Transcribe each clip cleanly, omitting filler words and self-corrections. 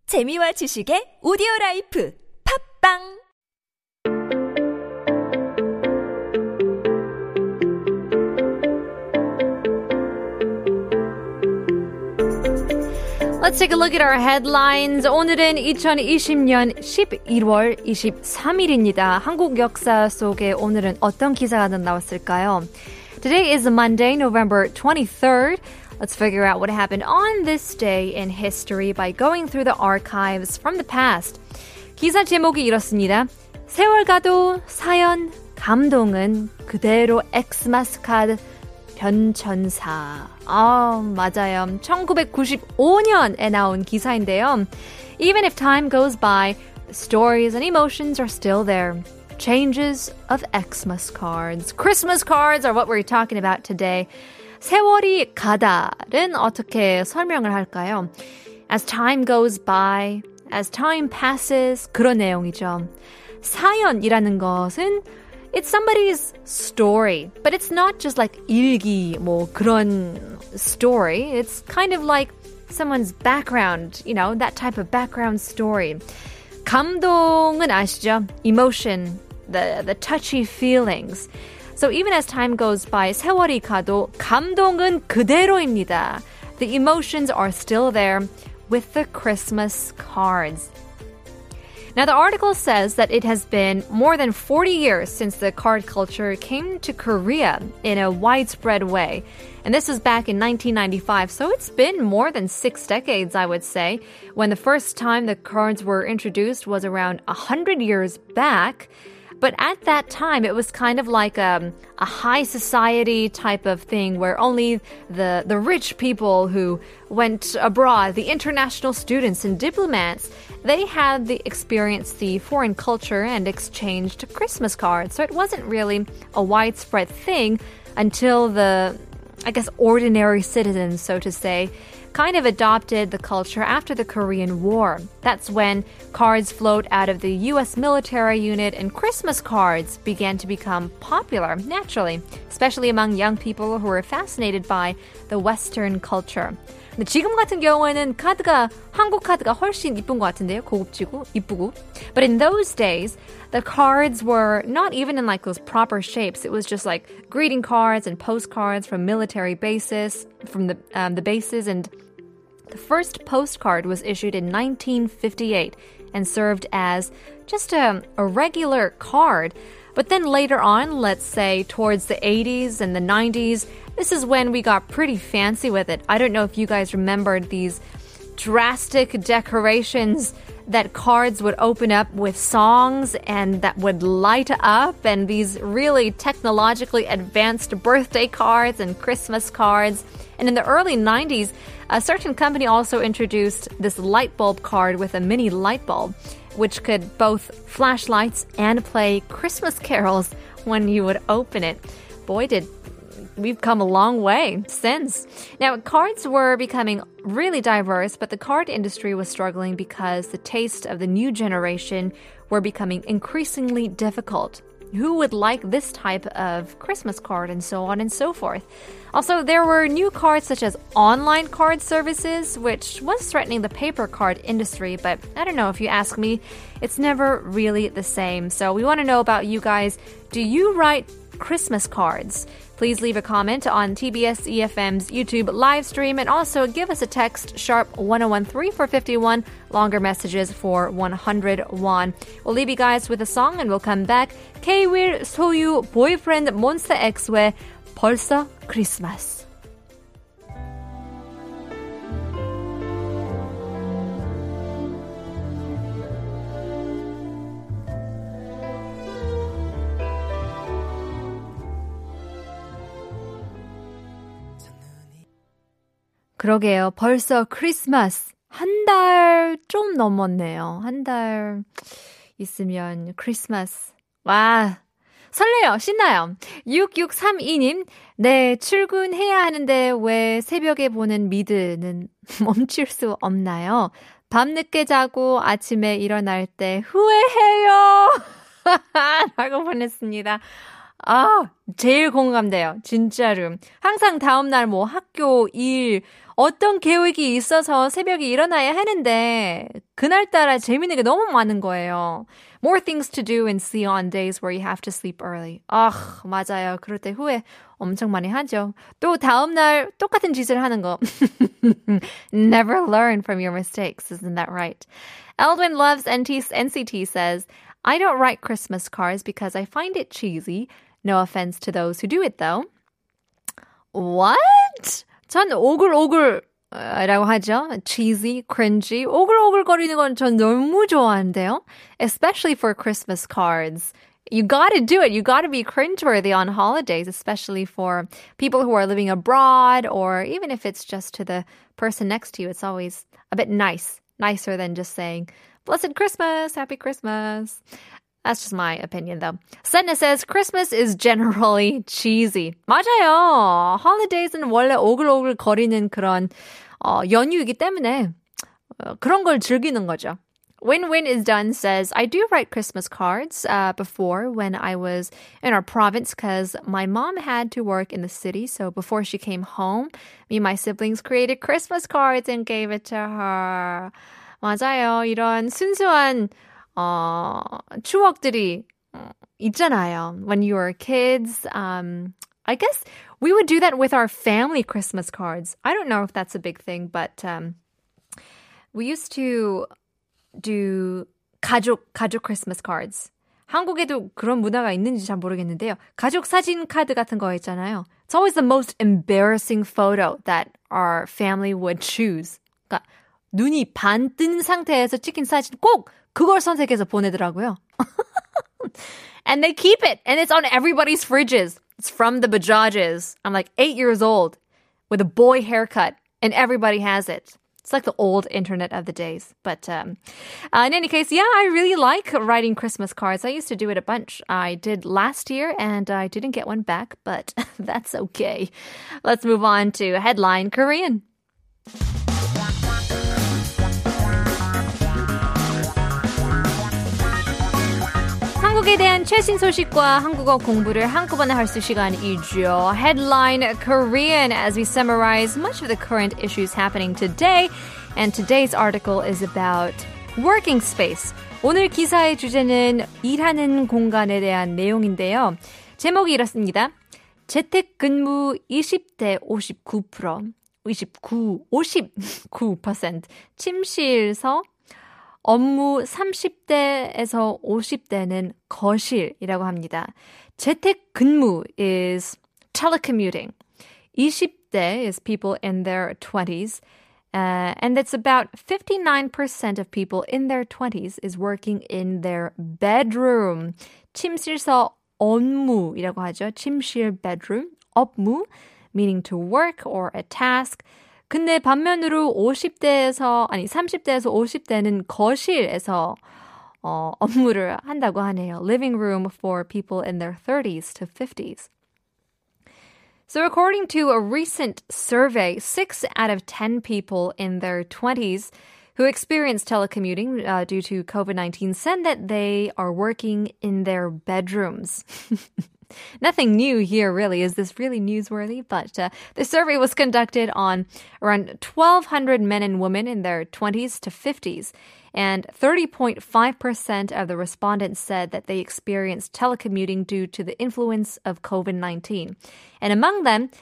재미와 지식의 오디오라이프 팝빵 Let's take a look at our headlines. 오늘은 2020년 11월 23일입니다. 한국 역사 속에 오늘은 어떤 기사가 나왔을까요? Today is Monday, November 23rd. Let's figure out what happened on this day in history by going through the archives from the past. 기사 제목이 이렇습니다. 세월 가도 사연, 감동은 그대로 엑스마스 카드 변천사. 맞아요. 1995년에 나온 기사인데요. Even if time goes by, the stories and emotions are still there. Changes of Xmas cards. Christmas cards are what we're talking about today. 세월이 가다는 어떻게 설명을 할까요? As time goes by, as time passes, 그런 내용이죠. 사연이라는 것은 it's somebody's story, but it's not just like 일기, 뭐 그런 story. It's kind of like someone's background, you know, that type of background story. 감동은 아시죠? Emotion, the touchy feelings. So even as time goes by, 세월이 가도 감동은 그대로입니다. The emotions are still there with the Christmas cards. Now, the article says that it has been more than 40 years since the card culture came to Korea in a widespread way. And this was back in 1995, so it's been more than 6 decades, I would say. When the first time the cards were introduced was around 100 years back. But at that time, it was kind of like a high society type of thing where only the rich people who went abroad, the international students and diplomats, they had the experience the foreign culture and exchanged Christmas cards. So it wasn't really a widespread thing until the, I guess, ordinary citizens, so to say, kind of adopted the culture after the Korean War. That's when cards flowed out of the U.S. military unit and Christmas cards began to become popular, naturally, especially among young people who were fascinated by the Western culture. 근데 지금 같은 경우에는 한국 카드가 훨씬 이쁜 것 같은데요. 고급지고 이쁘고. But in those days, the cards were not even in like those proper shapes. It was just like greeting cards and postcards from military bases, from the bases. And the first postcard was issued in 1958 and served as just a regular card. But then later on, let's say towards the 80s and the 90s, this is when we got pretty fancy with it. I don't know if you guys remembered these drastic decorations that cards would open up with songs and that would light up, and these really technologically advanced birthday cards and Christmas cards. And in the early 90s, a certain company also introduced this light bulb card with a mini light bulb, which could both flash lights and play Christmas carols when you would open it. Boy, did we've come a long way since. Now, cards were becoming really diverse, but the card industry was struggling because the taste of the new generation were becoming increasingly difficult. Who would like this type of Christmas card and so on and so forth? Also, there were new cards such as online card services, which was threatening the paper card industry, but I don't know, if you ask me, it's never really the same. So we want to know about you guys. Do you write Christmas cards? Please leave a comment on TBS EFM's YouTube live stream and also give us a text sharp 1013 for 51, longer messages for 101. We'll leave you guys with a song and we'll come back. K-Will 소유 boyfriend Monster X의 벌써 크리스마스. 그러게요. 벌써 크리스마스. 한 달 좀 넘었네요. 한 달 있으면 크리스마스. 와, 설레요. 신나요. 6632님, 네, 출근해야 하는데 왜 새벽에 보는 미드는 멈출 수 없나요? 밤늦게 자고 아침에 일어날 때 후회해요. 라고 보냈습니다. 제일 공감돼요. 진짜로. 항상 다음날 뭐 학교, 일, 어떤 계획이 있어서 새벽에 일어나야 하는데 그날따라 재밌는 게 너무 많은 거예요. More things to do and see on days where you have to sleep early. 맞아요. 그럴 때 후회 엄청 많이 하죠. 또 다음날 똑같은 짓을 하는 거. Never learn from your mistakes. Isn't that right? Eldwin loves NCT says, I don't write Christmas cards because I find it cheesy. No offense to those who do it though. What? 전 오글오글라고 하죠. cheesy, cringy. 오글오글거리는 건 전 너무 좋아하는데요. Especially for Christmas cards. You gotta do it. You gotta be cringeworthy on holidays, especially for people who are living abroad or even if it's just to the person next to you. It's always a bit nicer than just saying, Blessed Christmas, Happy Christmas. That's just my opinion, though. Senna says, Christmas is generally cheesy. 맞아요. Holidays는 원래 오글오글 거리는 그런 연휴이기 때문에 그런 걸 즐기는 거죠. Win-Win is done says, I do write Christmas cards before when I was in our province because my mom had to work in the city. So before she came home, me and my siblings created Christmas cards and gave it to her. 맞아요. 이런 순수한 추억들이 있잖아요. When you were kids, I guess we would do that with our family Christmas cards. I don't know if that's a big thing, but we used to do 가족 Christmas cards. 한국에도 그런 문화가 있는지 잘 모르겠는데요. 가족 사진 카드 같은 거 있잖아요. It's always the most embarrassing photo that our family would choose. 그러니까 눈이 반 뜬 상태에서 찍힌 사진 꼭 그걸 선택해서 보내더라고요. And they keep it. And it's on everybody's fridges. It's from the Bajajes. I'm like 8 years old with a boy haircut. And everybody has it. It's like the old internet of the days. But in any case, yeah, I really like writing Christmas cards. I used to do it a bunch. I did last year and I didn't get one back, but that's okay. Let's move on to Headline Korean. 한국에 대한 최신 소식과 한국어 공부를 한꺼번에 할 수 시간이죠. Headline Korean as we summarize much of the current issues happening today. And today's article is about working space. 오늘 기사의 주제는 일하는 공간에 대한 내용인데요. 제목이 이렇습니다. 재택근무 20대 59%, 59%, 침실서 업무 30대에서 50대는 거실이라고 합니다. 재택근무 is telecommuting. 20대 is people in their 20s. And it's about 59% of people in their 20s is working in their bedroom. 침실서 업무이라고 하죠. 침실 bedroom, 업무, meaning to work or a task. 근데 반면으로 30대에서 50대는 거실에서 업무를 한다고 하네요. Living room for people in their 30s to 50s. So according to a recent survey, 6 out of 10 people in their 20s who experienced telecommuting due to COVID-19 said that they are working in their bedrooms. Nothing new here, really. Is this really newsworthy? But the survey was conducted on around 1,200 men and women in their 20s to 50s. And 30.5% of the respondents said that they experienced telecommuting due to the influence of COVID-19. And among them,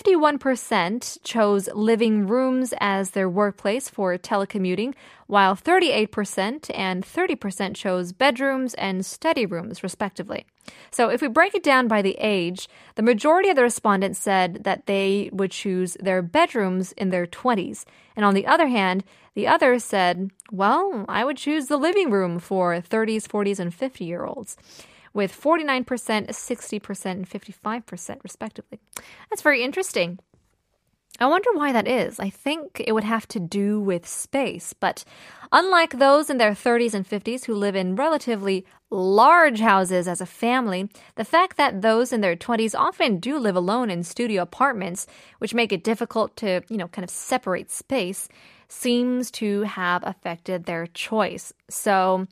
51% chose living rooms as their workplace for telecommuting, while 38% and 30% chose bedrooms and study rooms, respectively. So if we break it down by the age, the majority of the respondents said that they would choose their bedrooms in their 20s. And on the other hand, the others said, well, I would choose the living room for 30s, 40s, and 50-year-olds. With 49%, 60%, and 55% respectively. That's very interesting. I wonder why that is. I think it would have to do with space. But unlike those in their 30s and 50s who live in relatively large houses as a family, the fact that those in their 20s often do live alone in studio apartments, which make it difficult to, kind of separate space, seems to have affected their choice. So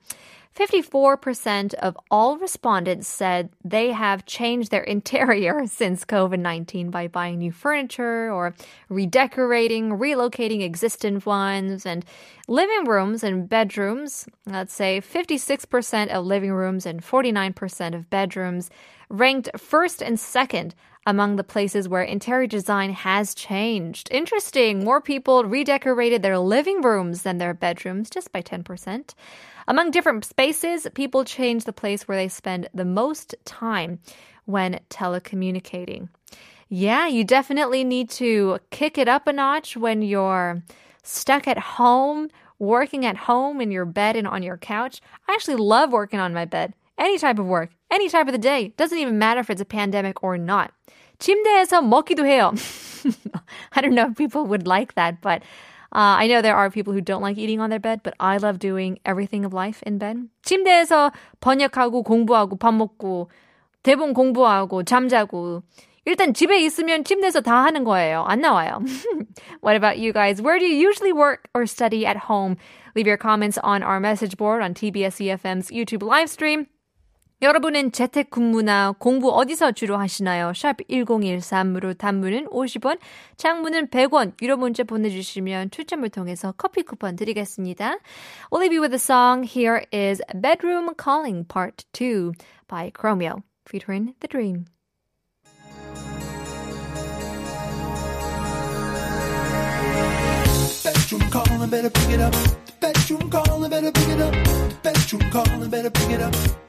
54% of all respondents said they have changed their interior since COVID-19 by buying new furniture or redecorating, relocating existing ones, and living rooms and bedrooms. Let's say 56% of living rooms and 49% of bedrooms ranked first and second among the places where interior design has changed. Interesting. More people redecorated their living rooms than their bedrooms, just by 10%. Among different spaces, people change the place where they spend the most time when telecommunicating. Yeah, you definitely need to kick it up a notch when you're stuck at home, working at home in your bed and on your couch. I actually love working on my bed. Any type of work, any type of the day. Doesn't even matter if it's a pandemic or not. 침대에서 먹기도 해요. I don't know if people would like that, but I know there are people who don't like eating on their bed, but I love doing everything of life in bed. 침대에서 번역하고 공부하고 밥 먹고 대본 공부하고 잠자고 일단 집에 있으면 침대에서 다 하는 거예요. 안 나와요. What about you guys? Where do you usually work or study at home? Leave your comments on our message board on TBS EFM's YouTube live stream. 여러분은 재택근무나 공부 어디서 주로 하시나요? 샵 1013으로 단문은 50원, 장문은 100원, 유료 문자 보내주시면 추첨을 통해서 커피 쿠폰 드리겠습니다. We'll leave you with a song. Here is Bedroom Calling Part 2 by Chromeo, featuring The Dream. Bedroom calling, better pick it up. Bedroom calling, better pick it up. Bedroom calling, better pick it up.